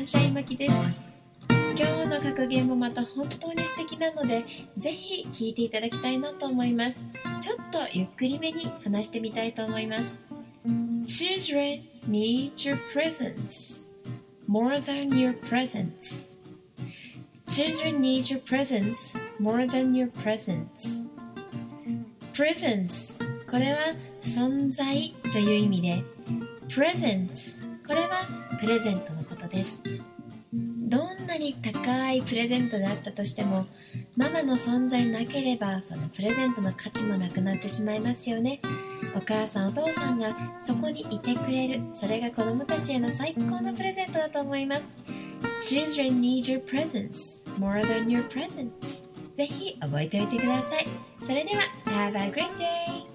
ンシャインマキです。今日の格言もまた本当に素敵なので、ぜひ聞いていただきたいなと思います。ちょっとゆっくりめに話してみたいと思います。Children need your presence more than your presence. Children need your presence more than your presence. Presence これは存在という意味で、Presents これはプレゼントのことです。どんなに高いプレゼントであったとしても、ママの存在なければそのプレゼントの価値もなくなってしまいますよね。お母さんお父さんがそこにいてくれる、それが子供たちへの最高のプレゼントだと思います。Children need your presence more than your presents. ぜひ覚えておいてください。それでは Have a great day!